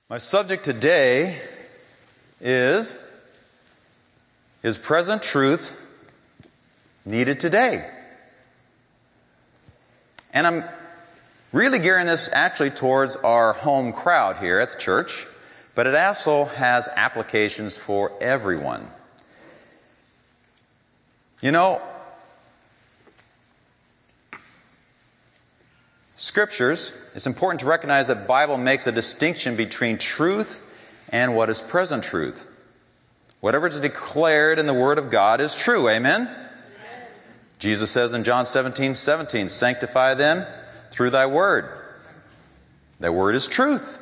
My subject today is present truth needed today? And I'm really gearing this actually towards our home crowd here at the church, but it also has applications for everyone. You know, Scriptures, it's important to recognize that the Bible makes a distinction between truth and what is present truth. Whatever is declared in the Word of God is true. Amen? Amen. Jesus says in John 17:17, sanctify them through thy word. Thy word is truth.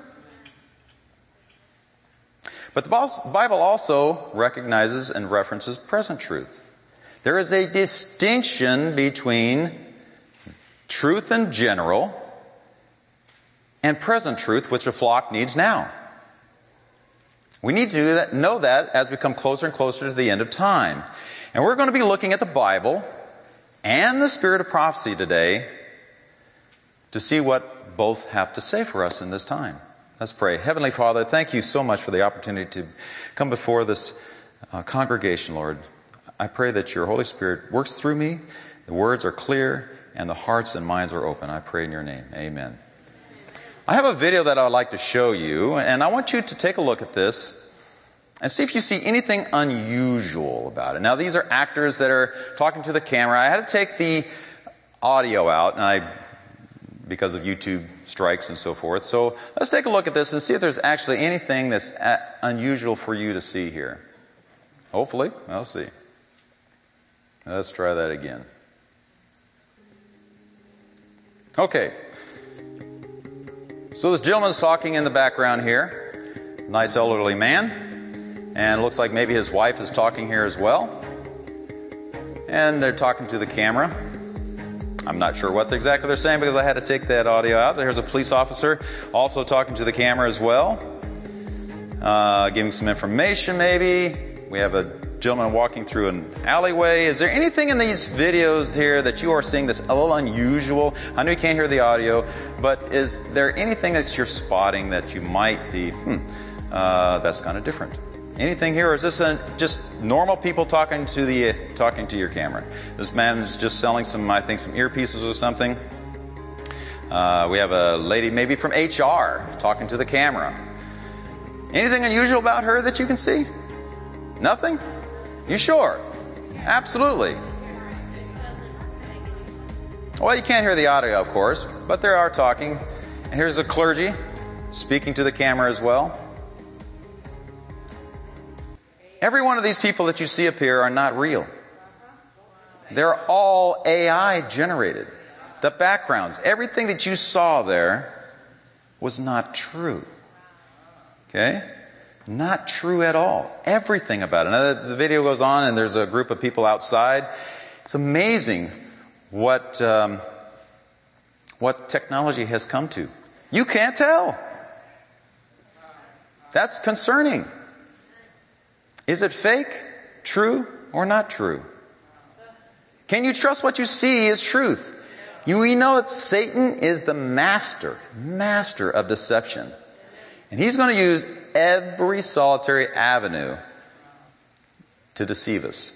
But the Bible also recognizes and references present truth. There is a distinction between truth in general and present truth, which the flock needs now. We need to do that, know that as we come closer and closer to the end of time. And we're going to be looking at the Bible and the spirit of prophecy today to see what both have to say for us in this time. Let's pray. Heavenly Father, thank you so much for the opportunity to come before this congregation, Lord. I pray that your Holy Spirit works through me, the words are clear, and the hearts and minds are open. I pray in your name. Amen. I have a video that I would like to show you, and I want you to take a look at this and see if you see anything unusual about it. Now, these are actors that are talking to the camera. I had to take the audio out, and because of YouTube strikes and so forth. So let's take a look at this and see if there's actually anything that's unusual for you to see here. Hopefully. We'll see. Let's try that again. Okay. So this gentleman's talking in the background here. Nice elderly man. And it looks like maybe his wife is talking here as well. And they're talking to the camera. I'm not sure what exactly they're saying because I had to take that audio out. There's a police officer also talking to the camera as well. Giving some information maybe. We have a gentleman walking through an alleyway. Is there anything in these videos here that you are seeing that's a little unusual? I know you can't hear the audio, but is there anything that you're spotting that you might be, that's kind of different? Anything here, or is this just normal people talking to your camera? This man is just selling some earpieces or something. We have a lady maybe from HR talking to the camera. Anything unusual about her that you can see? Nothing? You sure? Absolutely. Well, you can't hear the audio, of course, but they are talking. And here's a clergy speaking to the camera as well. Every one of these people that you see up here are not real. They're all AI generated. The backgrounds, everything that you saw there was not true. Okay? Not true at all. Everything about it. Now, the video goes on and there's a group of people outside. It's amazing what technology has come to. You can't tell. That's concerning. Is it fake, true, or not true? Can you trust what you see is truth? We know that Satan is the master of deception. And he's going to use every solitary avenue to deceive us.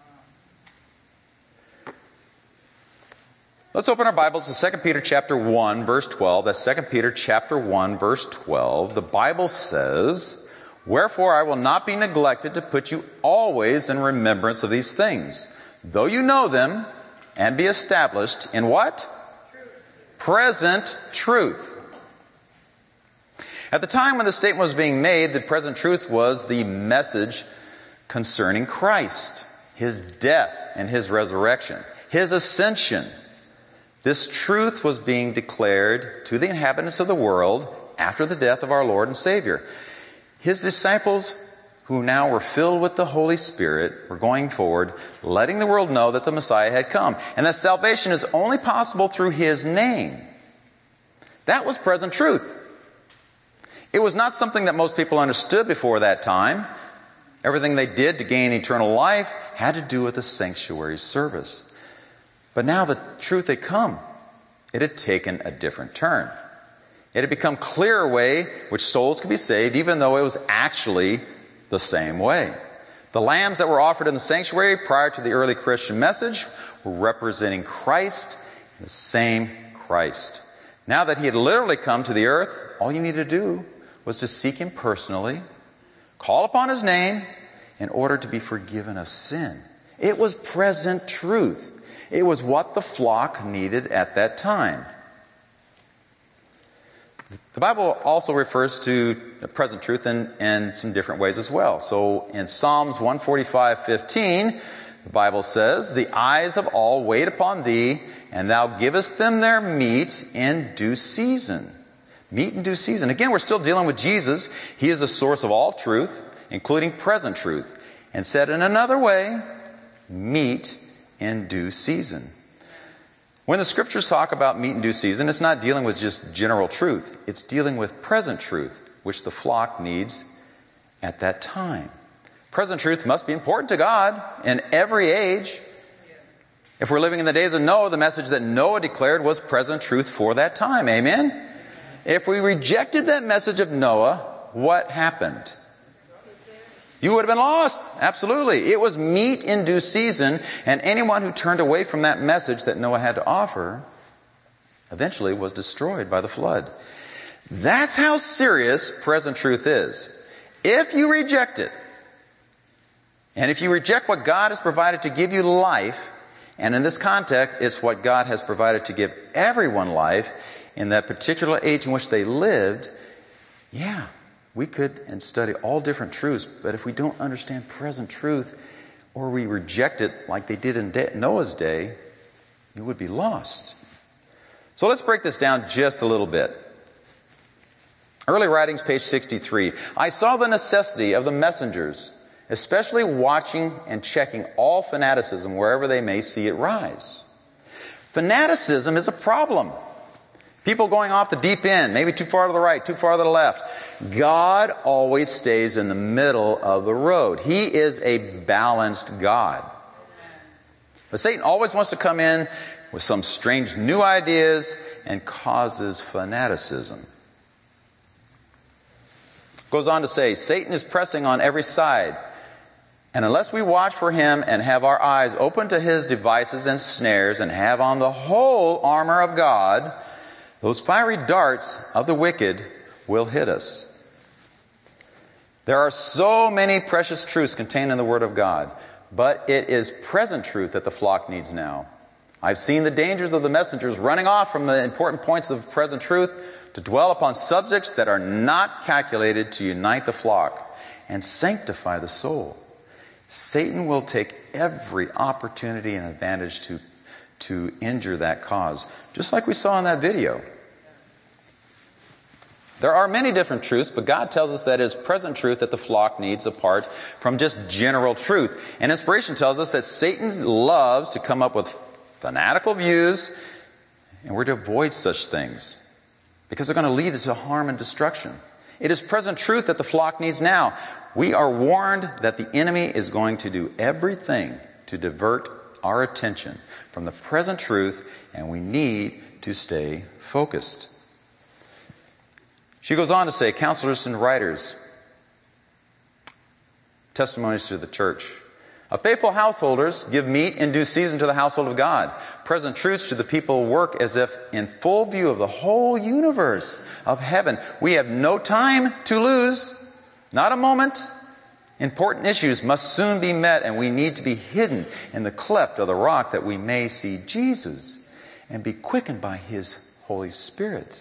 Let's open our Bibles to 2 Peter chapter 1, verse 12. That's 2 Peter chapter 1, verse 12. The Bible says, wherefore I will not be neglected to put you always in remembrance of these things, though you know them, and be established in what? Truth. Present truth. At the time when the statement was being made, the present truth was the message concerning Christ, His death and His resurrection, His ascension. This truth was being declared to the inhabitants of the world after the death of our Lord and Savior. His disciples, who now were filled with the Holy Spirit, were going forward, letting the world know that the Messiah had come, and that salvation is only possible through His name. That was present truth. It was not something that most people understood before that time. Everything they did to gain eternal life had to do with the sanctuary service. But now the truth had come. It had taken a different turn. It had become clearer way which souls could be saved, even though it was actually the same way. The lambs that were offered in the sanctuary prior to the early Christian message were representing Christ, the same Christ. Now that he had literally come to the earth, all you needed to do was to seek him personally, call upon his name, in order to be forgiven of sin. It was present truth. It was what the flock needed at that time. The Bible also refers to present truth in some different ways as well. So in Psalms 145:15, the Bible says, "The eyes of all wait upon thee, and thou givest them their meat in due season." Meat in due season. Again, we're still dealing with Jesus. He is the source of all truth, including present truth. And said in another way, meat in due season. When the scriptures talk about meat in due season, it's not dealing with just general truth. It's dealing with present truth, which the flock needs at that time. Present truth must be important to God in every age. If we're living in the days of Noah, the message that Noah declared was present truth for that time. Amen? If we rejected that message of Noah, what happened? You would have been lost. Absolutely. It was meat in due season, and anyone who turned away from that message that Noah had to offer eventually was destroyed by the flood. That's how serious present truth is. If you reject it, and if you reject what God has provided to give you life, and in this context, it's what God has provided to give everyone life in that particular age in which they lived, we could and study all different truths, but if we don't understand present truth, or we reject it like they did in Noah's day, you would be lost. So let's break this down just a little bit. Early Writings, page 63. "I saw the necessity of the messengers, especially watching and checking all fanaticism wherever they may see it rise." Fanaticism is a problem. People going off the deep end, maybe too far to the right, too far to the left. God always stays in the middle of the road. He is a balanced God. But Satan always wants to come in with some strange new ideas and causes fanaticism. Goes on to say, Satan is pressing on every side. And unless we watch for him and have our eyes open to his devices and snares and have on the whole armor of God, those fiery darts of the wicked will hit us. There are so many precious truths contained in the Word of God, but it is present truth that the flock needs now. I've seen the dangers of the messengers running off from the important points of present truth to dwell upon subjects that are not calculated to unite the flock and sanctify the soul. Satan will take every opportunity and advantage to injure that cause, just like we saw in that video. There are many different truths, but God tells us that it is present truth that the flock needs apart from just general truth. And inspiration tells us that Satan loves to come up with fanatical views, and we're to avoid such things because they're going to lead to harm and destruction. It is present truth that the flock needs now. We are warned that the enemy is going to do everything to divert our attention from the present truth, and we need to stay focused. She goes on to say, counselors and writers, testimonies to the church. Faithful householders give meat in due season to the household of God. Present truths to the people work as if in full view of the whole universe of heaven. We have no time to lose, not a moment. Important issues must soon be met, and we need to be hidden in the cleft of the rock that we may see Jesus and be quickened by His Holy Spirit.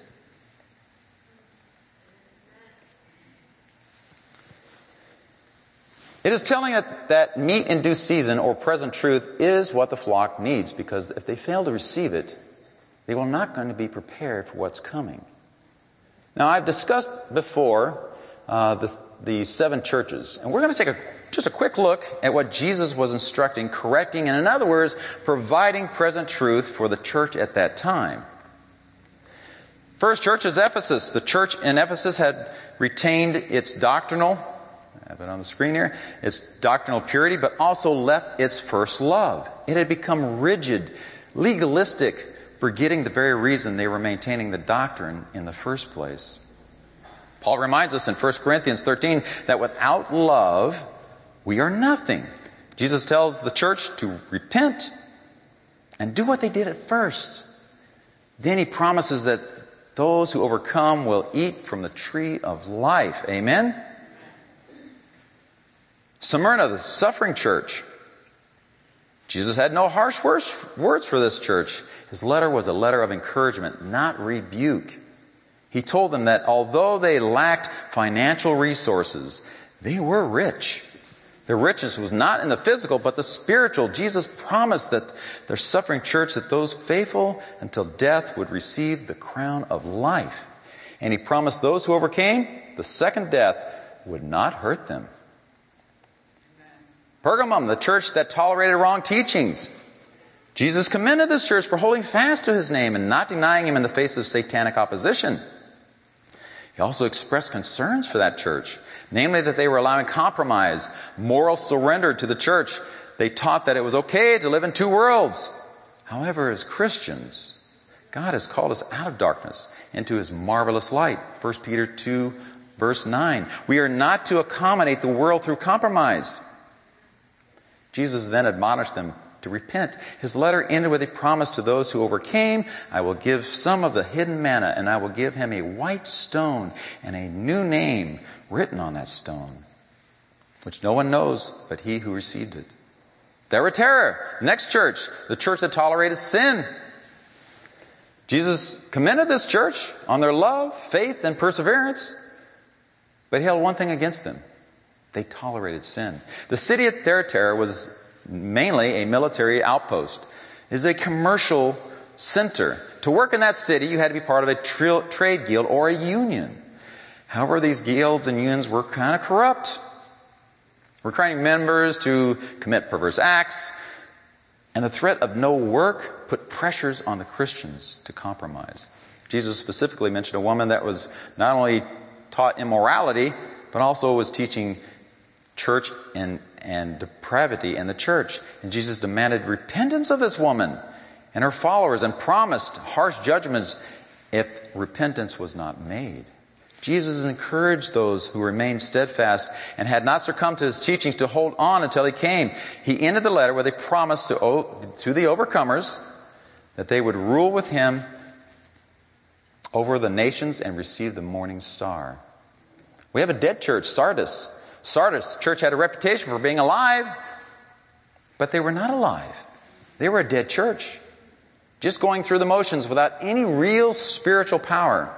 It is telling that meat in due season or present truth is what the flock needs, because if they fail to receive it, they will not going to be prepared for what's coming. Now, I've discussed before the 7 churches, and we're going to take just a quick look at what Jesus was instructing, correcting, and in other words, providing present truth for the church at that time. First church is Ephesus. The church in Ephesus had retained its doctrinal, I have it on the screen here, its doctrinal purity, but also left its first love. It had become rigid, legalistic, forgetting the very reason they were maintaining the doctrine in the first place. Paul reminds us in 1 Corinthians 13 that without love, we are nothing. Jesus tells the church to repent and do what they did at first. Then he promises that those who overcome will eat from the tree of life. Amen? Smyrna, the suffering church. Jesus had no harsh words for this church. His letter was a letter of encouragement, not rebuke. He told them that although they lacked financial resources, they were rich. Their richness was not in the physical, but the spiritual. Jesus promised that their suffering church, that those faithful until death would receive the crown of life. And he promised those who overcame, the second death would not hurt them. Pergamum, the church that tolerated wrong teachings. Jesus commended this church for holding fast to his name and not denying him in the face of satanic opposition. He also expressed concerns for that church, namely that they were allowing compromise, moral surrender to the church. They taught that it was okay to live in two worlds. However, as Christians, God has called us out of darkness into his marvelous light. 1 Peter 2, verse 9. We are not to accommodate the world through compromise. Jesus then admonished them to repent. His letter ended with a promise to those who overcame, I will give some of the hidden manna, and I will give him a white stone and a new name written on that stone, which no one knows but he who received it. Thyatira, next church, the church that tolerated sin. Jesus commended this church on their love, faith, and perseverance, but he held one thing against them. They tolerated sin. The city of Thyatira was mainly a military outpost. It is a commercial center. To work in that city, you had to be part of a trade guild or a union. However, these guilds and unions were kind of corrupt, requiring members to commit perverse acts, and the threat of no work put pressures on the Christians to compromise. Jesus specifically mentioned a woman that was not only taught immorality, but also was teaching church and depravity in the church. And Jesus demanded repentance of this woman and her followers and promised harsh judgments if repentance was not made. Jesus encouraged those who remained steadfast and had not succumbed to his teachings to hold on until he came. He ended the letter with a promise to the overcomers that they would rule with him over the nations and receive the morning star. We have a dead church, Sardis. Sardis church had a reputation for being alive, but they were not alive. They were a dead church, just going through the motions without any real spiritual power.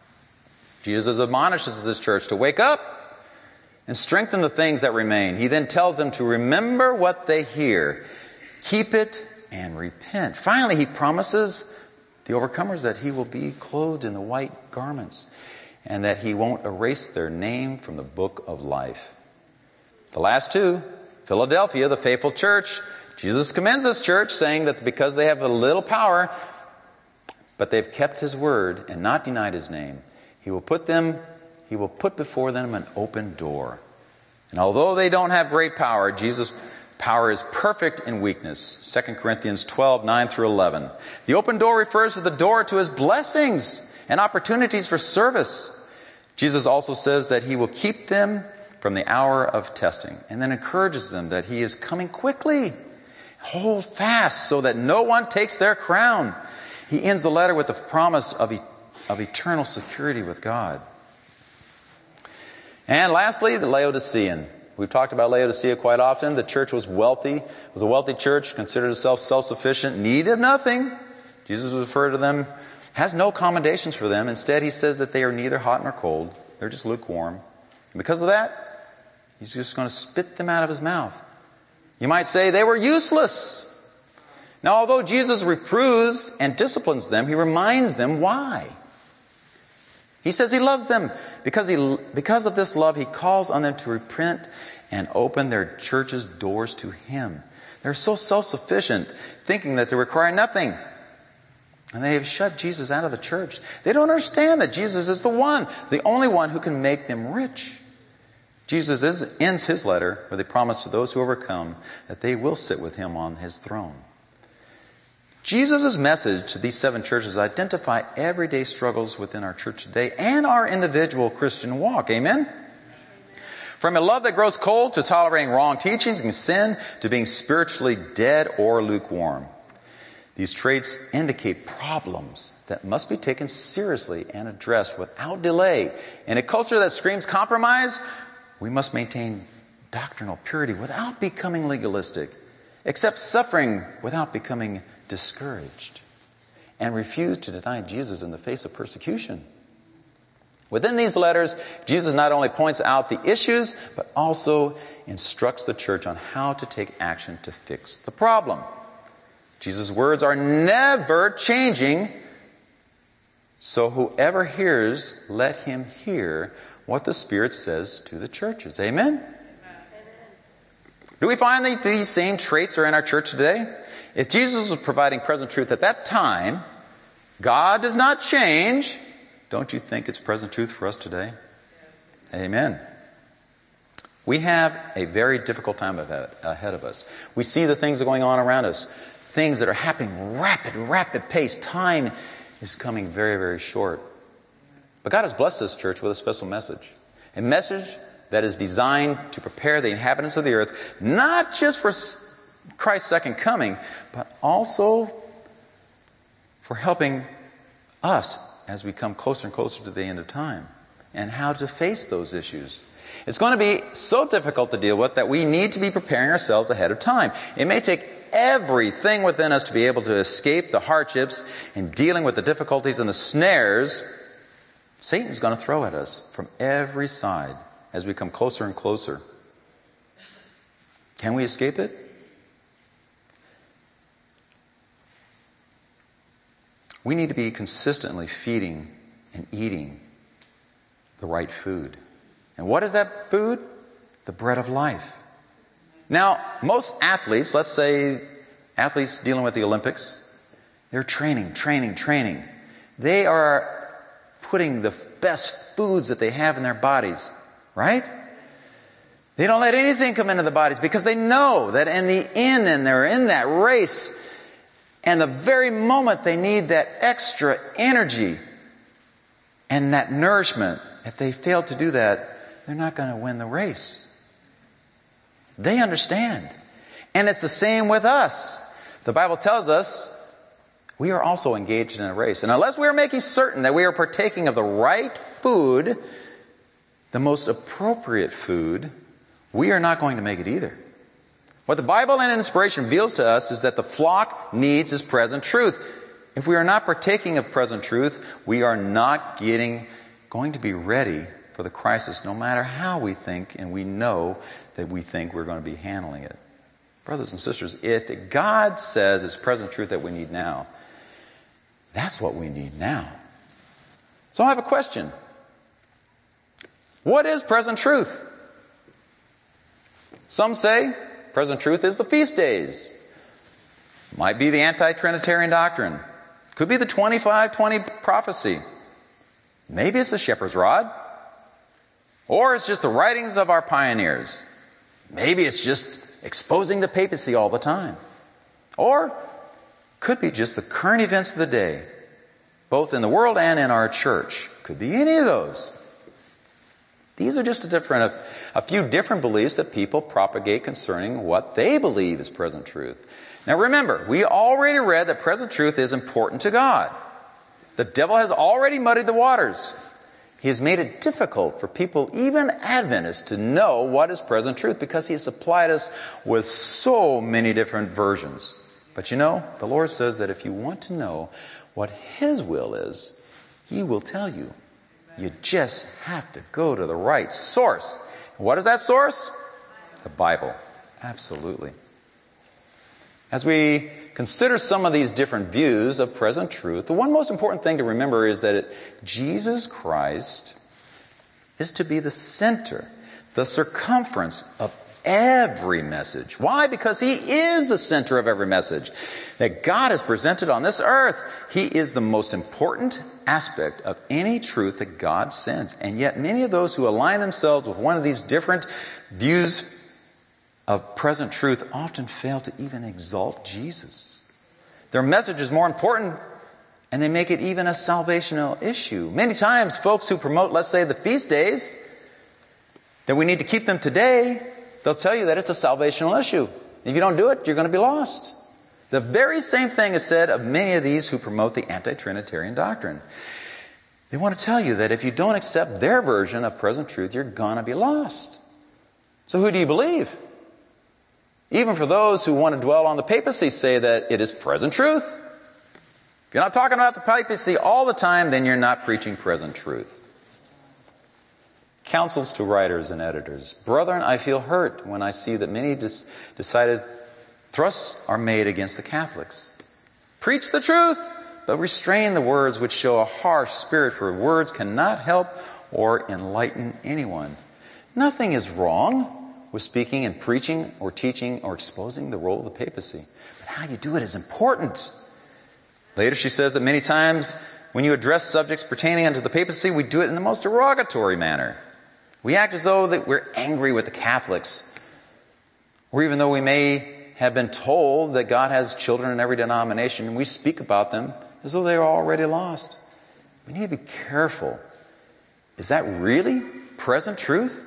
Jesus admonishes this church to wake up and strengthen the things that remain. He then tells them to remember what they hear, keep it, and repent. Finally, he promises the overcomers that he will be clothed in the white garments and that he won't erase their name from the book of life. The last two, Philadelphia, the faithful church. Jesus commends this church, saying that because they have a little power, but they've kept his word and not denied his name, he will put before them an open door. And although they don't have great power, Jesus' power is perfect in weakness. 2 Corinthians 12, 9 through 11. The open door refers to the door to his blessings and opportunities for service. Jesus also says that he will keep them from the hour of testing, and then encourages them that he is coming quickly. Hold fast so that no one takes their crown. He ends the letter with the promise of eternal security with God. And lastly, the Laodicean. We've talked about Laodicea quite often. The church was wealthy. It was a wealthy church, considered itself self-sufficient, needed nothing. Jesus would refer to them, has no commendations for them. Instead, he says that they are neither hot nor cold. They're just lukewarm. And because of that, he's just going to spit them out of his mouth. You might say they were useless. Now, although Jesus reproves and disciplines them, he reminds them why. He says he loves them. Because of this love, he calls on them to repent and open their church's doors to him. They're so self-sufficient, thinking that they require nothing. And they have shut Jesus out of the church. They don't understand that Jesus is the only one who can make them rich. Jesus ends his letter with a promise to those who overcome that they will sit with him on his throne. Jesus' message to these 7 churches identify everyday struggles within our church today and our individual Christian walk. Amen? From a love that grows cold to tolerating wrong teachings and sin to being spiritually dead or lukewarm. These traits indicate problems that must be taken seriously and addressed without delay. In a culture that screams compromise, we must maintain doctrinal purity without becoming legalistic, accept suffering without becoming discouraged, and refuse to deny Jesus in the face of persecution. Within these letters, Jesus not only points out the issues, but also instructs the church on how to take action to fix the problem. Jesus' words are never changing, so whoever hears, let him hear what the Spirit says to the churches. Amen? Do we find that these same traits are in our church today? If Jesus was providing present truth at that time, God does not change. Don't you think it's present truth for us today? Amen. We have a very difficult time ahead of us. We see the things that are going on around us. Things that are happening rapid pace. Time is coming very, very short. But God has blessed this church with a special message. A message that is designed to prepare the inhabitants of the earth, not just for Christ's second coming, but also for helping us as we come closer and closer to the end of time, and how to face those issues. It's going to be so difficult to deal with that we need to be preparing ourselves ahead of time. It may take everything within us to be able to escape the hardships and dealing with the difficulties and the snares Satan's going to throw at us from every side as we come closer and closer. Can we escape it? We need to be consistently feeding and eating the right food. And what is that food? The bread of life. Now, most athletes, let's say athletes dealing with the Olympics, they're training. They are putting the best foods that they have in their bodies, right? They don't let anything come into the bodies because they know that in the end, and they're in that race, and the very moment they need that extra energy and that nourishment, if they fail to do that, they're not going to win the race. They understand. And it's the same with us. The Bible tells us we are also engaged in a race. And unless we are making certain that we are partaking of the right food, the most appropriate food, we are not going to make it either. What the Bible and inspiration reveals to us is that the flock needs is present truth. If we are not partaking of present truth, we are not going to be ready for the crisis, no matter how we think and we know that we think we're going to be handling it. Brothers and sisters, if God says it's present truth that we need now, that's what we need now. So I have a question. What is present truth? Some say present truth is the feast days. Might be the anti-Trinitarian doctrine. Could be the 25-20 prophecy. Maybe it's the shepherd's rod. Or it's just the writings of our pioneers. Maybe it's just exposing the papacy all the time. Or could be just the current events of the day, both in the world and in our church. Could be any of those. These are just a few different beliefs that people propagate concerning what they believe is present truth. Now remember, we already read that present truth is important to God. The devil has already muddied the waters. He has made it difficult for people, even Adventists, to know what is present truth because he has supplied us with so many different versions. But you know, the Lord says that if you want to know what his will is, he will tell you. You just have to go to the right source. What is that source? The Bible. Absolutely. As we consider some of these different views of present truth, the one most important thing to remember is that Jesus Christ is to be the center, the circumference of every message. Why? Because he is the center of every message that God has presented on this earth. He is the most important aspect of any truth that God sends. And yet many of those who align themselves with one of these different views of present truth often fail to even exalt Jesus. Their message is more important, and they make it even a salvational issue. Many times, folks who promote, let's say, the feast days, that we need to keep them today, they'll tell you that it's a salvational issue. If you don't do it, you're going to be lost. The very same thing is said of many of these who promote the anti-Trinitarian doctrine. They want to tell you that if you don't accept their version of present truth, you're going to be lost. So who do you believe? Even for those who want to dwell on the papacy say that it is present truth. If you're not talking about the papacy all the time, then you're not preaching present truth. Counsels to writers and editors. Brethren, I feel hurt when I see that many decided thrusts are made against the Catholics. Preach the truth, but restrain the words which show a harsh spirit, for words cannot help or enlighten anyone. Nothing is wrong with speaking and preaching or teaching or exposing the role of the papacy. But how you do it is important. Later she says that many times when you address subjects pertaining unto the papacy, we do it in the most derogatory manner. We act as though that we're angry with the Catholics, or even though we may have been told that God has children in every denomination, and we speak about them as though they are already lost. We need to be careful. Is that really present truth?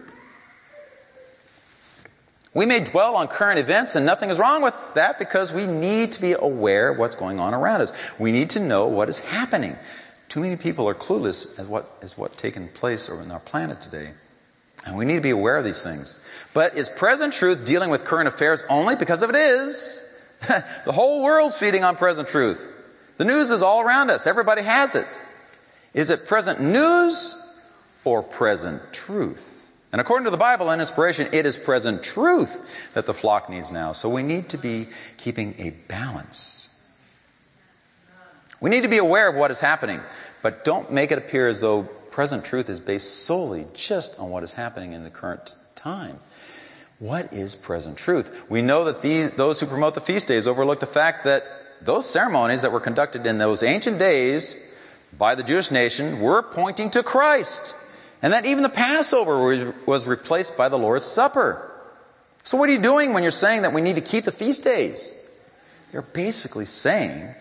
We may dwell on current events, and nothing is wrong with that, because we need to be aware of what's going on around us. We need to know what is happening. Too many people are clueless as what's taking place on our planet today. And we need to be aware of these things. But is present truth dealing with current affairs only? Because if it is, the whole world's feeding on present truth. The news is all around us. Everybody has it. Is it present news or present truth? And according to the Bible and inspiration, it is present truth that the flock needs now. So we need to be keeping a balance. We need to be aware of what is happening, but don't make it appear as though present truth is based solely just on what is happening in the current time. What is present truth? We know that those who promote the feast days overlook the fact that those ceremonies that were conducted in those ancient days by the Jewish nation were pointing to Christ. And that even the Passover was replaced by the Lord's Supper. So what are you doing when you're saying that we need to keep the feast days? You're basically saying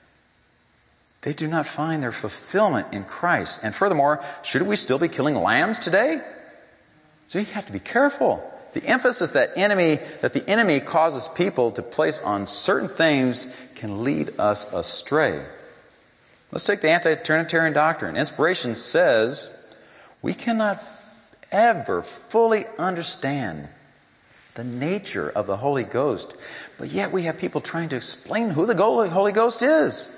they do not find their fulfillment in Christ. And furthermore, should we still be killing lambs today? So you have to be careful. The emphasis that the enemy causes people to place on certain things can lead us astray. Let's take the anti-Trinitarian doctrine. Inspiration says we cannot ever fully understand the nature of the Holy Ghost, but yet we have people trying to explain who the Holy Ghost is.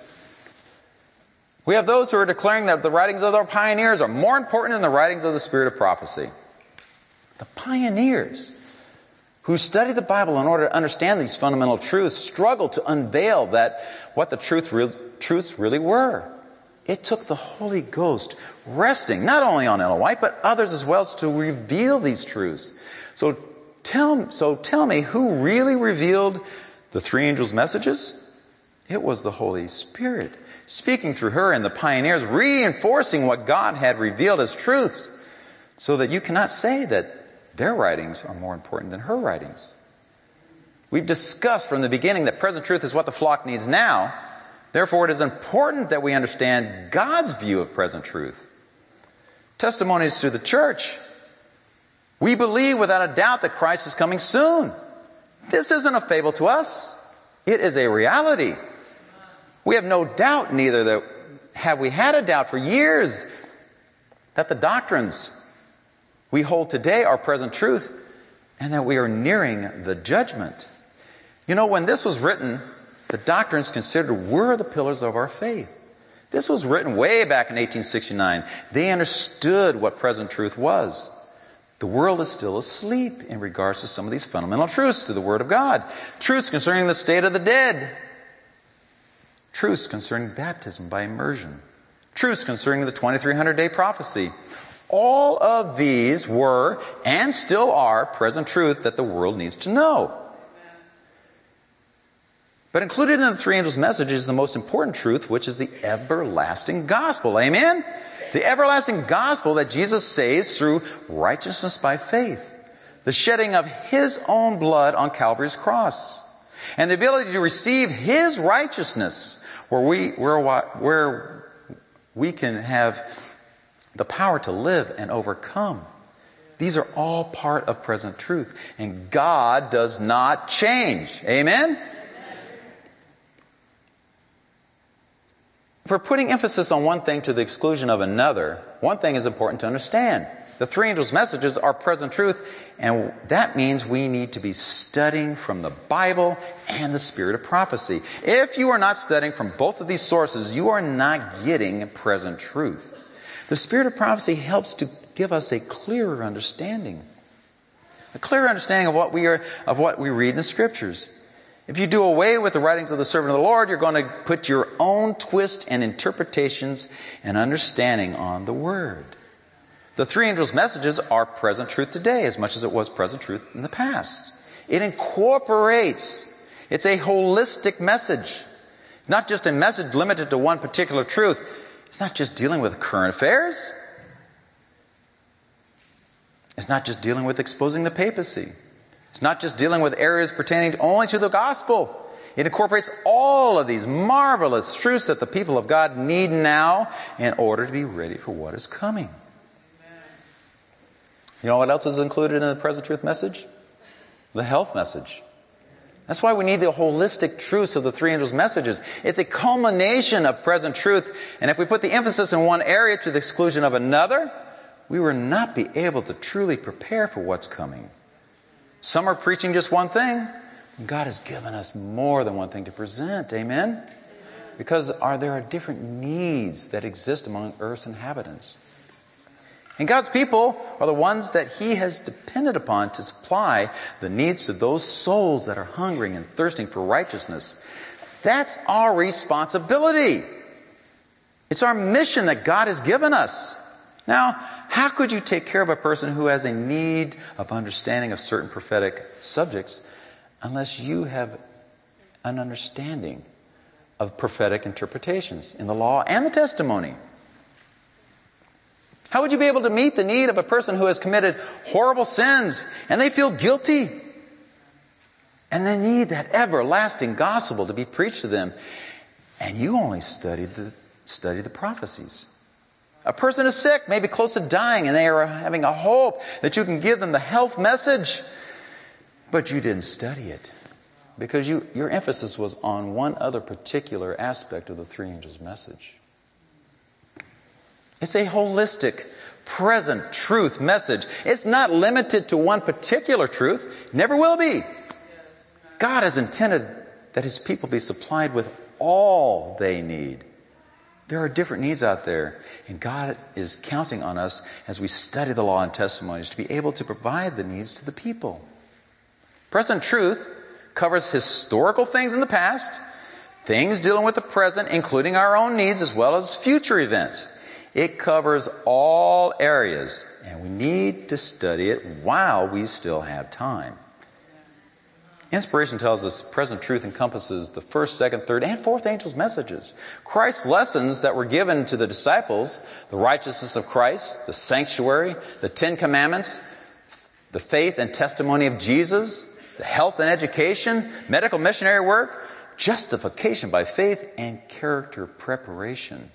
We have those who are declaring that the writings of our pioneers are more important than the writings of the Spirit of prophecy. The pioneers who studied the Bible in order to understand these fundamental truths struggled to unveil what the truths really were. It took the Holy Ghost resting not only on Ellen White, but others as well, to reveal these truths. So tell me, who really revealed the three angels' messages? It was the Holy Spirit, speaking through her and the pioneers, reinforcing what God had revealed as truths, so that you cannot say that their writings are more important than her writings. We've discussed from the beginning that present truth is what the flock needs now. Therefore, it is important that we understand God's view of present truth. Testimonies to the church. We believe without a doubt that Christ is coming soon. This isn't a fable to us. It is a reality. We have no doubt, neither that have we had a doubt for years, that the doctrines we hold today are present truth, and that we are nearing the judgment. You know, when this was written, the doctrines considered were the pillars of our faith. This was written way back in 1869. They understood what present truth was. The world is still asleep in regards to some of these fundamental truths to the Word of God. Truths concerning the state of the dead. Truths concerning baptism by immersion. Truths concerning the 2300-day prophecy. All of these were and still are present truth that the world needs to know. But included in the three angels' message is the most important truth, which is the everlasting gospel. Amen? The everlasting gospel that Jesus saves through righteousness by faith. The shedding of His own blood on Calvary's cross. And the ability to receive His righteousness, where we can have the power to live and overcome. These are all part of present truth. And God does not change. Amen? If we're putting emphasis on one thing to the exclusion of another, one thing is important to understand. The three angels' messages are present truth, and that means we need to be studying from the Bible and the spirit of prophecy. If you are not studying from both of these sources, you are not getting present truth. The spirit of prophecy helps to give us a clearer understanding. A clearer understanding of what we read in the Scriptures. If you do away with the writings of the servant of the Lord, you're going to put your own twist and interpretations and understanding on the Word. The three angels' messages are present truth today as much as it was present truth in the past. It incorporates. It's a holistic message. It's not just a message limited to one particular truth. It's not just dealing with current affairs. It's not just dealing with exposing the papacy. It's not just dealing with areas pertaining only to the gospel. It incorporates all of these marvelous truths that the people of God need now in order to be ready for what is coming. You know what else is included in the present truth message? The health message. That's why we need the holistic truths of the three angels' messages. It's a culmination of present truth. And if we put the emphasis in one area to the exclusion of another, we will not be able to truly prepare for what's coming. Some are preaching just one thing. God has given us more than one thing to present. Amen? Because there are different needs that exist among Earth's inhabitants. And God's people are the ones that He has depended upon to supply the needs to those souls that are hungering and thirsting for righteousness. That's our responsibility. It's our mission that God has given us. Now, how could you take care of a person who has a need of understanding of certain prophetic subjects unless you have an understanding of prophetic interpretations in the law and the testimony? How would you be able to meet the need of a person who has committed horrible sins and they feel guilty? And they need that everlasting gospel to be preached to them. And you only study the prophecies. A person is sick, maybe close to dying, and they are having a hope that you can give them the health message. But you didn't study it because your emphasis was on one other particular aspect of the three angels' message. It's a holistic, present truth message. It's not limited to one particular truth. It never will be. God has intended that His people be supplied with all they need. There are different needs out there, and God is counting on us as we study the law and testimonies to be able to provide the needs to the people. Present truth covers historical things in the past, things dealing with the present, including our own needs, as well as future events. It covers all areas, and we need to study it while we still have time. Inspiration tells us present truth encompasses the first, second, third, and fourth angels' messages. Christ's lessons that were given to the disciples, the righteousness of Christ, the sanctuary, the 10 Commandments, the faith and testimony of Jesus, the health and education, medical missionary work, justification by faith, and character preparation.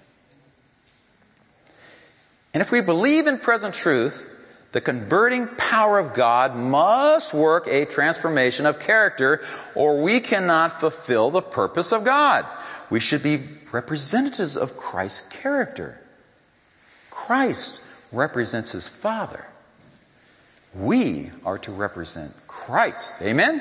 And if we believe in present truth, the converting power of God must work a transformation of character, or we cannot fulfill the purpose of God. We should be representatives of Christ's character. Christ represents His Father. We are to represent Christ. Amen?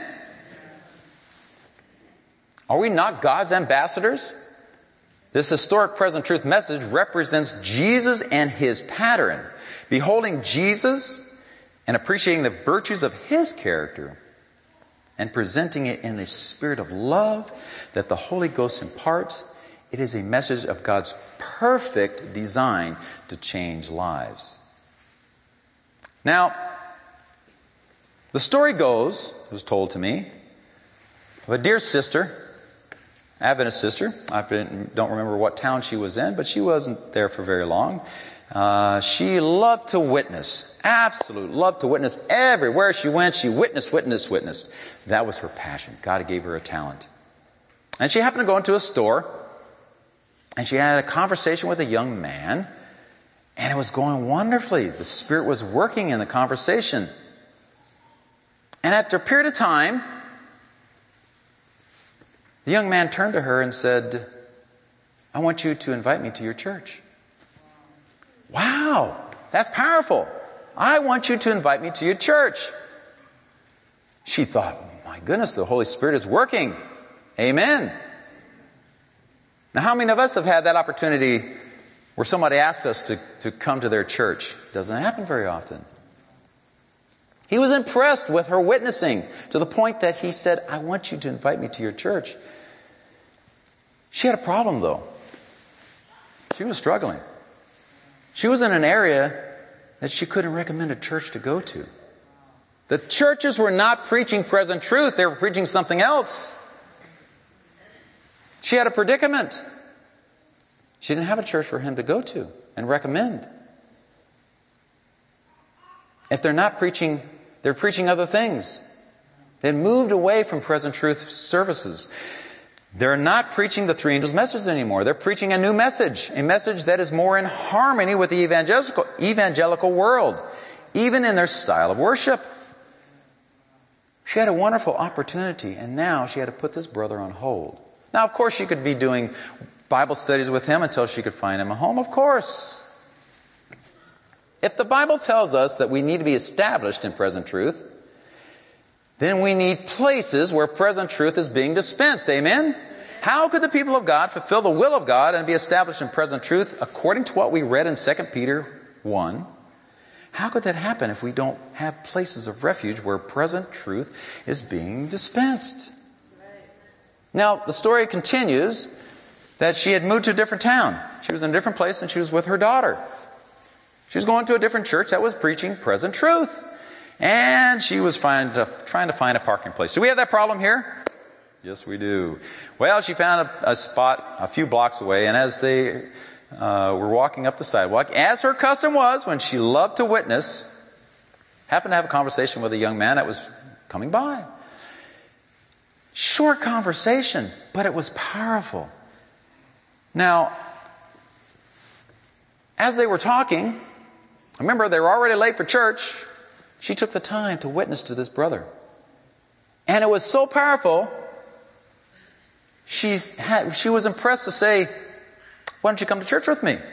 Are we not God's ambassadors? This historic present truth message represents Jesus and His pattern. Beholding Jesus and appreciating the virtues of His character and presenting it in the spirit of love that the Holy Ghost imparts, it is a message of God's perfect design to change lives. Now, the story goes, it was told to me, of a dear sister, Adventist sister. I don't remember what town she was in, but she wasn't there for very long. She loved to witness. Absolute loved to witness. Everywhere she went, she witnessed. That was her passion. God gave her a talent. And she happened to go into a store, and she had a conversation with a young man, and it was going wonderfully. The Spirit was working in the conversation. And after a period of time, the young man turned to her and said, I want you to invite me to your church. Wow, that's powerful. I want you to invite me to your church. She thought, my goodness, the Holy Spirit is working. Amen. Now, how many of us have had that opportunity where somebody asked us to come to their church? Doesn't happen very often. He was impressed with her witnessing to the point that he said, I want you to invite me to your church. She had a problem, though. She was struggling. She was in an area that she couldn't recommend a church to go to. The churches were not preaching present truth. They were preaching something else. She had a predicament. She didn't have a church for him to go to and recommend. If they're not preaching, they're preaching other things. They moved away from present truth services. They're not preaching the three angels' message anymore. They're preaching a new message, a message that is more in harmony with the evangelical world, even in their style of worship. She had a wonderful opportunity, and now she had to put this brother on hold. Now, of course, she could be doing Bible studies with him until she could find him a home, of course. If the Bible tells us that we need to be established in present truth, then we need places where present truth is being dispensed. Amen? How could the people of God fulfill the will of God and be established in present truth according to what we read in 2 Peter 1? How could that happen if we don't have places of refuge where present truth is being dispensed? Now, the story continues that she had moved to a different town. She was in a different place and she was with her daughter. She was going to a different church that was preaching present truth. And she was trying to find a parking place. Do we have that problem here? Yes, we do. Well, she found a spot a few blocks away, and as they were walking up the sidewalk, as her custom was when she loved to witness, happened to have a conversation with a young man that was coming by. Short conversation, but it was powerful. Now, as they were talking, remember they were already late for church. She took the time to witness to this brother. And it was so powerful, she was impressed to say, why don't you come to church with me?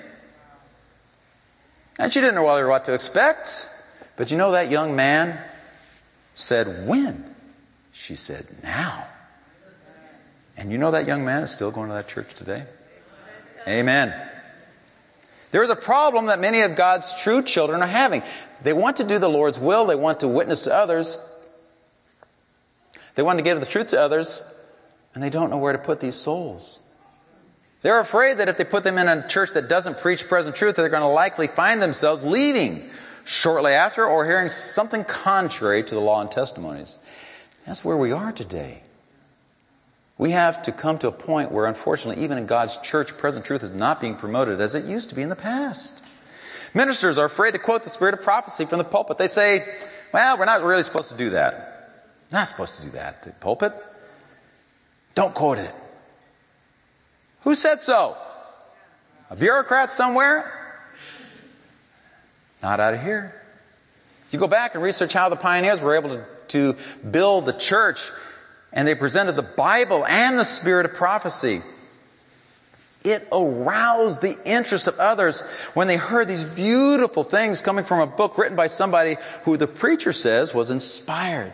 And she didn't know what to expect. But you know, that young man said, when? She said, now. And you know, that young man is still going to that church today. Amen. There is a problem that many of God's true children are having. They want to do the Lord's will. They want to witness to others. They want to give the truth to others. And they don't know where to put these souls. They're afraid that if they put them in a church that doesn't preach present truth, they're going to likely find themselves leaving shortly after or hearing something contrary to the law and testimonies. That's where we are today. We have to come to a point where, unfortunately, even in God's church, present truth is not being promoted as it used to be in the past. Ministers are afraid to quote the spirit of prophecy from the pulpit. They say, well, we're not really supposed to do that. Not supposed to do that. The pulpit? Don't quote it. Who said so? A bureaucrat somewhere? Not out of here. You go back and research how the pioneers were able to build the church, and they presented the Bible and the spirit of prophecy. It aroused the interest of others when they heard these beautiful things coming from a book written by somebody who the preacher says was inspired.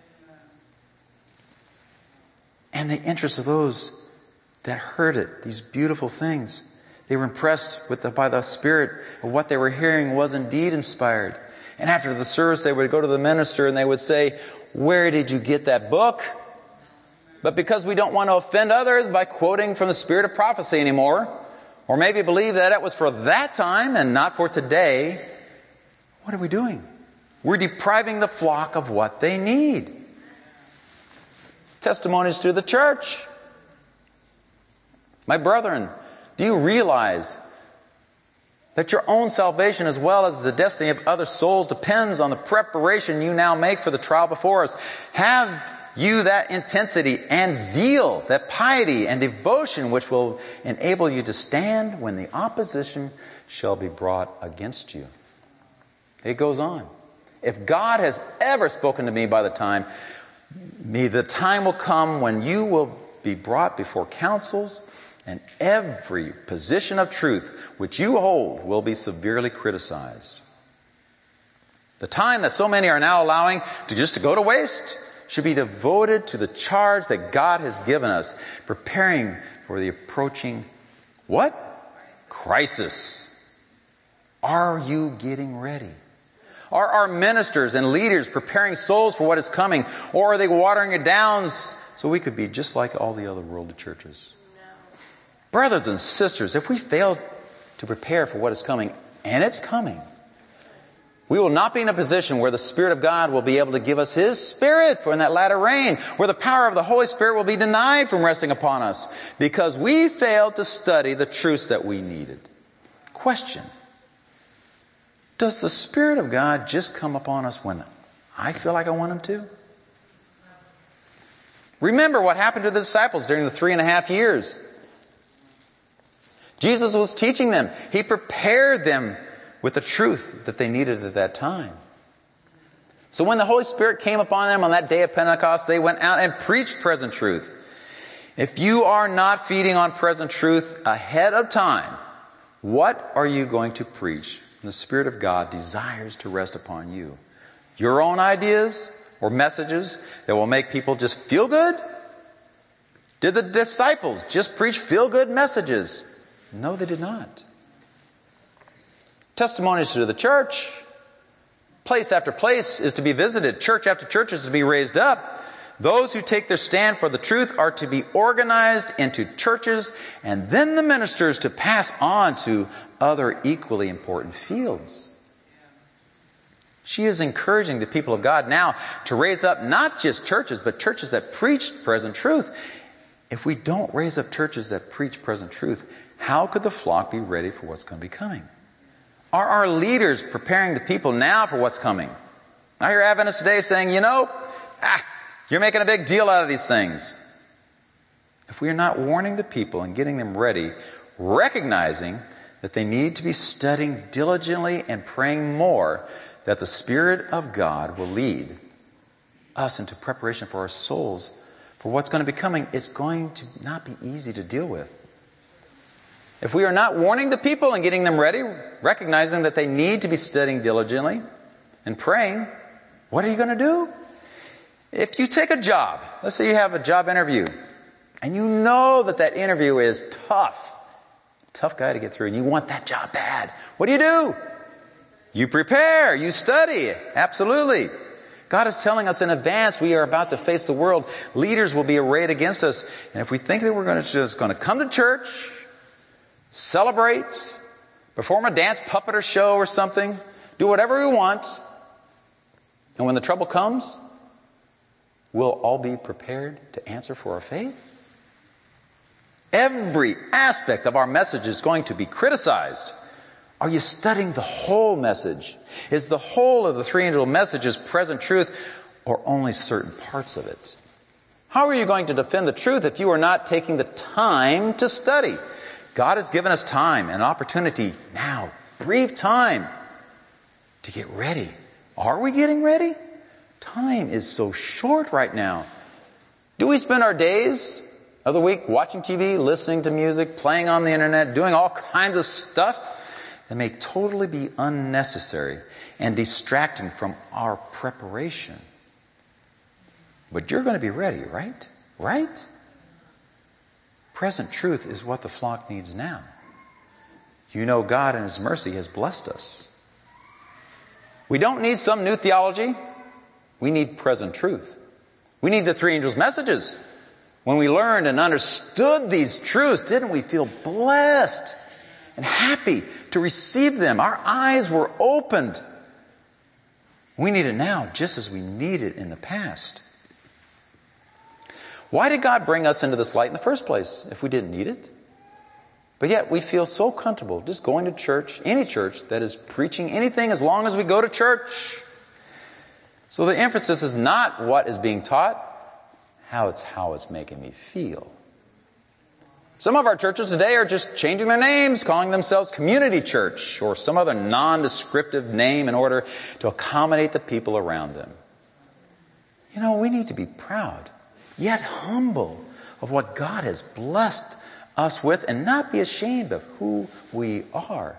And the interest of those that heard it, these beautiful things, they were impressed by the spirit of what they were hearing was indeed inspired. And after the service, they would go to the minister and they would say, where did you get that book? But because we don't want to offend others by quoting from the spirit of prophecy anymore, or maybe believe that it was for that time and not for today, what are we doing? We're depriving the flock of what they need. Testimonies to the church. My brethren, do you realize That your own salvation as well as the destiny of other souls depends on the preparation you now make for the trial before us. Have you that intensity and zeal, that piety and devotion which will enable you to stand when the opposition shall be brought against you. It goes on. If God has ever spoken to me by the time will come when you will be brought before councils, and every position of truth which you hold will be severely criticized. The time that so many are now allowing to go to waste should be devoted to the charge that God has given us, preparing for the approaching what? Crisis. Are you getting ready? Are our ministers and leaders preparing souls for what is coming? Or are they watering it down so we could be just like all the other worldly churches? No. Brothers and sisters, if we fail to prepare for what is coming, and it's coming, we will not be in a position where the Spirit of God will be able to give us His Spirit for in that latter rain, where the power of the Holy Spirit will be denied from resting upon us because we failed to study the truths that we needed. Question: does the Spirit of God just come upon us when I feel like I want Him to? Remember what happened to the disciples during the 3.5 years. Jesus was teaching them. He prepared them with the truth that they needed at that time. So when the Holy Spirit came upon them on that day of Pentecost, they went out and preached present truth. If you are not feeding on present truth ahead of time, what are you going to preach when the Spirit of God desires to rest upon you? Your own ideas or messages that will make people just feel good? Did the disciples just preach feel-good messages? No, they did not. Testimonies to the church. Place after place is to be visited. Church after church is to be raised up. Those who take their stand for the truth are to be organized into churches, and then the ministers to pass on to other equally important fields. She is encouraging the people of God now to raise up not just churches, but churches that preach present truth. If we don't raise up churches that preach present truth, how could the flock be ready for what's going to be coming? Are our leaders preparing the people now for what's coming? I hear Adventists today saying, you're making a big deal out of these things. If we are not warning the people and getting them ready, recognizing that they need to be studying diligently and praying more, that the Spirit of God will lead us into preparation for our souls for what's going to be coming, it's going to not be easy to deal with. If we are not warning the people and getting them ready, recognizing that they need to be studying diligently and praying, what are you going to do? If you take a job, let's say you have a job interview, and you know that interview is tough guy to get through, and you want that job bad, what do? You prepare, you study. Absolutely. God is telling us in advance we are about to face the world. Leaders will be arrayed against us. And if we think that we're just going to come to church, celebrate, perform a dance puppet or show or something, do whatever we want, and when the trouble comes, we'll all be prepared to answer for our faith? Every aspect of our message is going to be criticized. Are you studying the whole message? Is the whole of the three angel messages present truth, or only certain parts of it? How are you going to defend the truth if you are not taking the time to study? God has given us time and opportunity now, brief time, to get ready. Are we getting ready? Time is so short right now. Do we spend our days of the week watching TV, listening to music, playing on the internet, doing all kinds of stuff that may totally be unnecessary and distracting from our preparation? But you're going to be ready, right? Right? Present truth is what the flock needs now. You know, God in His mercy has blessed us. We don't need some new theology. We need present truth. We need the three angels' messages. When we learned and understood these truths, didn't we feel blessed and happy to receive them? Our eyes were opened. We need it now just as we need it in the past. Why did God bring us into this light in the first place if we didn't need it? But yet we feel so comfortable just going to church, any church that is preaching anything as long as we go to church. So the emphasis is not what is being taught, how it's making me feel. Some of our churches today are just changing their names, calling themselves community church or some other nondescriptive name in order to accommodate the people around them. You know, we need to be proud, yet humble of what God has blessed us with and not be ashamed of who we are.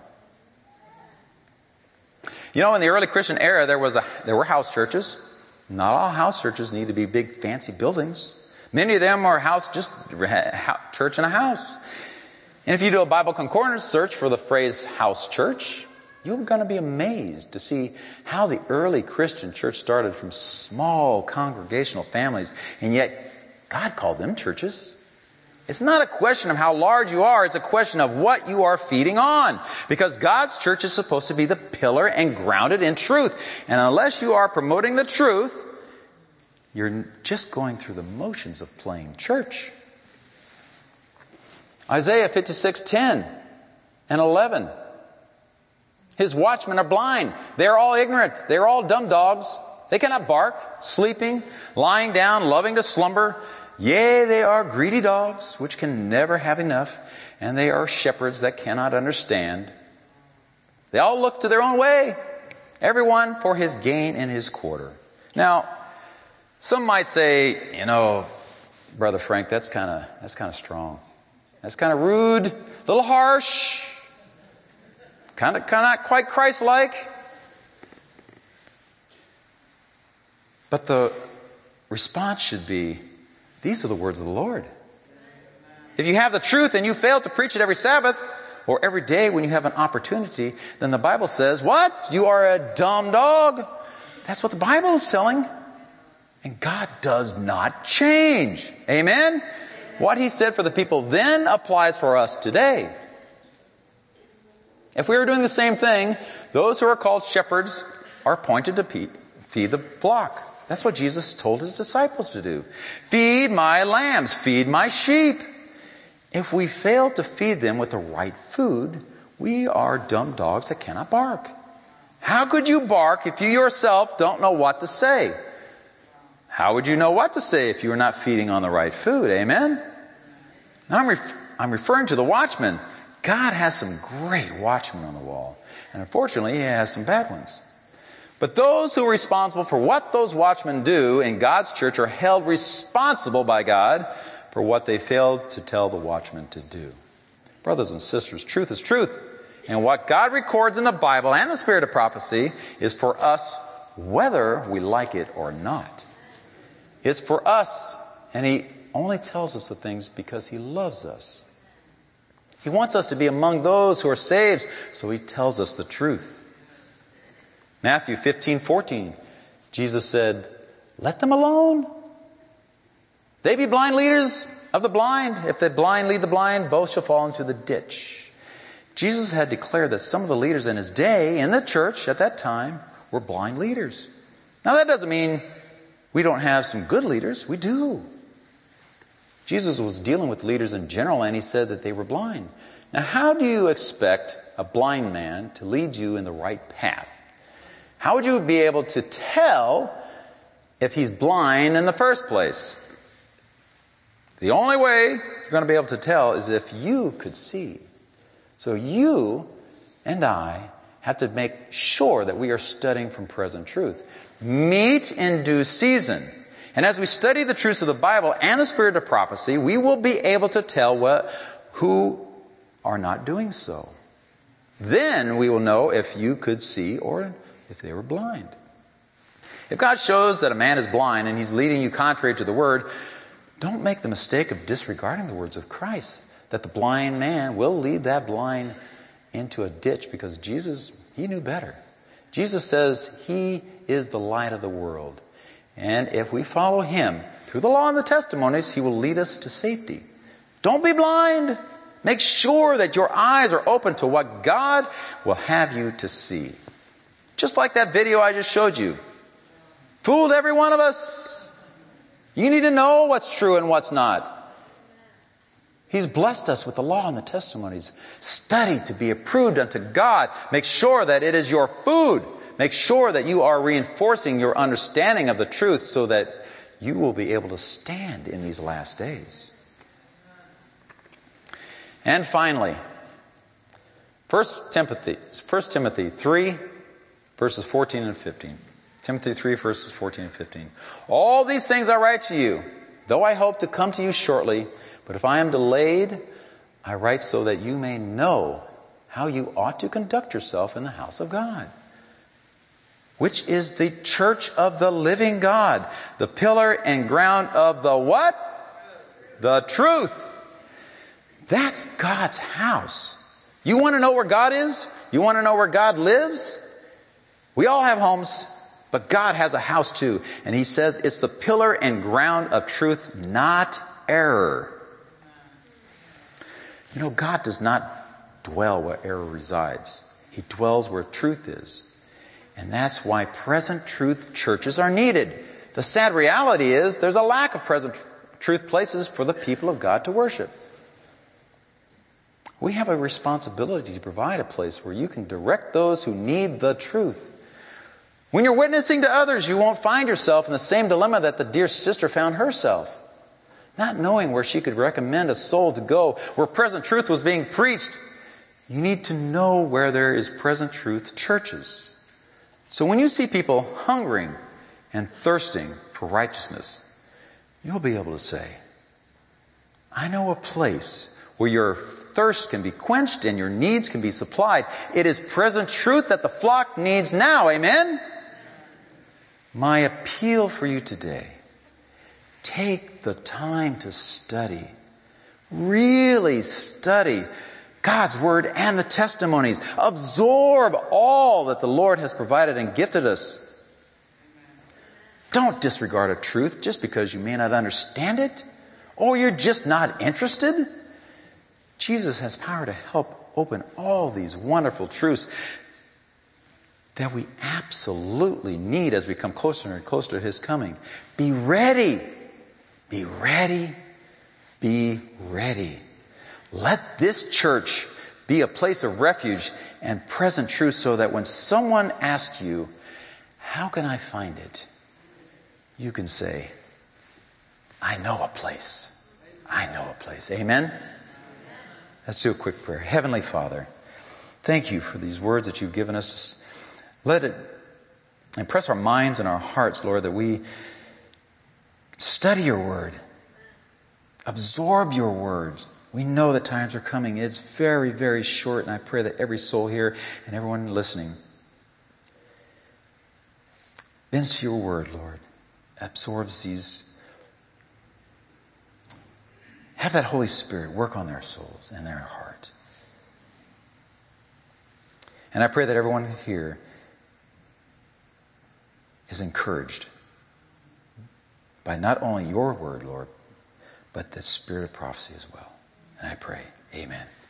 You know, in the early Christian era, there were house churches. Not all house churches need to be big fancy buildings. Many of them are church in a house. And if you do a Bible concordance search for the phrase house church, you're going to be amazed to see how the early Christian church started from small congregational families, and yet God called them churches. It's not a question of how large you are, it's a question of what you are feeding on. Because God's church is supposed to be the pillar and grounded in truth. And unless you are promoting the truth, you're just going through the motions of playing church. Isaiah 56:10 and 11. His watchmen are blind. They are all ignorant. They are all dumb dogs. They cannot bark, sleeping, lying down, loving to slumber. Yea, they are greedy dogs, which can never have enough, and they are shepherds that cannot understand. They all look to their own way, everyone for his gain in his quarter. Now, some might say, you know, Brother Frank, that's kind of strong. That's kind of rude, a little harsh, kind of not quite Christ-like. But the response should be, these are the words of the Lord. If you have the truth and you fail to preach it every Sabbath or every day when you have an opportunity, then the Bible says, what? You are a dumb dog. That's what the Bible is telling. And God does not change. Amen? What He said for the people then applies for us today. If we were doing the same thing, those who are called shepherds are appointed to feed the flock. That's what Jesus told His disciples to do. Feed my lambs, feed my sheep. If we fail to feed them with the right food, we are dumb dogs that cannot bark. How could you bark if you yourself don't know what to say? How would you know what to say if you were not feeding on the right food? Amen? Now I'm referring to the watchmen. God has some great watchmen on the wall. And unfortunately, He has some bad ones. But those who are responsible for what those watchmen do in God's church are held responsible by God for what they failed to tell the watchmen to do. Brothers and sisters, truth is truth. And what God records in the Bible and the spirit of prophecy is for us whether we like it or not. It's for us, and He only tells us the things because He loves us. He wants us to be among those who are saved, so He tells us the truth. Matthew 15:14, Jesus said, let them alone. They be blind leaders of the blind. If the blind lead the blind, both shall fall into the ditch. Jesus had declared that some of the leaders in His day, in the church at that time, were blind leaders. Now that doesn't mean we don't have some good leaders. We do. Jesus was dealing with leaders in general, and He said that they were blind. Now how do you expect a blind man to lead you in the right path? How would you be able to tell if he's blind in the first place? The only way you're going to be able to tell is if you could see. So you and I have to make sure that we are studying from present truth. Meet in due season. And as we study the truths of the Bible and the spirit of prophecy, we will be able to tell who are not doing so. Then we will know if you could see or if they were blind. If God shows that a man is blind and He's leading you contrary to the Word, don't make the mistake of disregarding the words of Christ, that the blind man will lead that blind into a ditch, because Jesus, He knew better. Jesus says He is the light of the world. And if we follow Him through the law and the testimonies, He will lead us to safety. Don't be blind. Make sure that your eyes are open to what God will have you to see. Just like that video I just showed you. Fooled every one of us. You need to know what's true and what's not. He's blessed us with the law and the testimonies. Study to be approved unto God. Make sure that it is your food. Make sure that you are reinforcing your understanding of the truth so that you will be able to stand in these last days. And finally, 1 Timothy 3, verses 14 and 15. Timothy 3, verses 14 and 15. All these things I write to you, though I hope to come to you shortly, but if I am delayed, I write so that you may know how you ought to conduct yourself in the house of God, which is the church of the living God, the pillar and ground of the what? The truth. That's God's house. You want to know where God is? You want to know where God lives? We all have homes, but God has a house too. And He says it's the pillar and ground of truth, not error. You know, God does not dwell where error resides. He dwells where truth is. And that's why present truth churches are needed. The sad reality is there's a lack of present truth places for the people of God to worship. We have a responsibility to provide a place where you can direct those who need the truth. When you're witnessing to others, you won't find yourself in the same dilemma that the dear sister found herself. Not knowing where she could recommend a soul to go, where present truth was being preached. You need to know where there is present truth churches. So when you see people hungering and thirsting for righteousness, you'll be able to say, I know a place where your thirst can be quenched and your needs can be supplied. It is present truth that the flock needs now. Amen? My appeal for you today, take the time to study. Really study God's Word and the testimonies. Absorb all that the Lord has provided and gifted us. Don't disregard a truth just because you may not understand it or you're just not interested. Jesus has power to help open all these wonderful truths that we absolutely need as we come closer and closer to His coming. Be ready. Be ready. Be ready. Let this church be a place of refuge and present truth so that when someone asks you, how can I find it? You can say, I know a place. I know a place. Amen? Let's do a quick prayer. Heavenly Father, thank you for these words that you've given us. Let it impress our minds and our hearts, Lord, that we study your word, absorb your words. We know that times are coming. It's very, very short, and I pray that every soul here and everyone listening into your word, Lord, absorbs these. Have that Holy Spirit work on their souls and their heart. And I pray that everyone here is encouraged by not only your word, Lord, but the spirit of prophecy as well. And I pray, amen.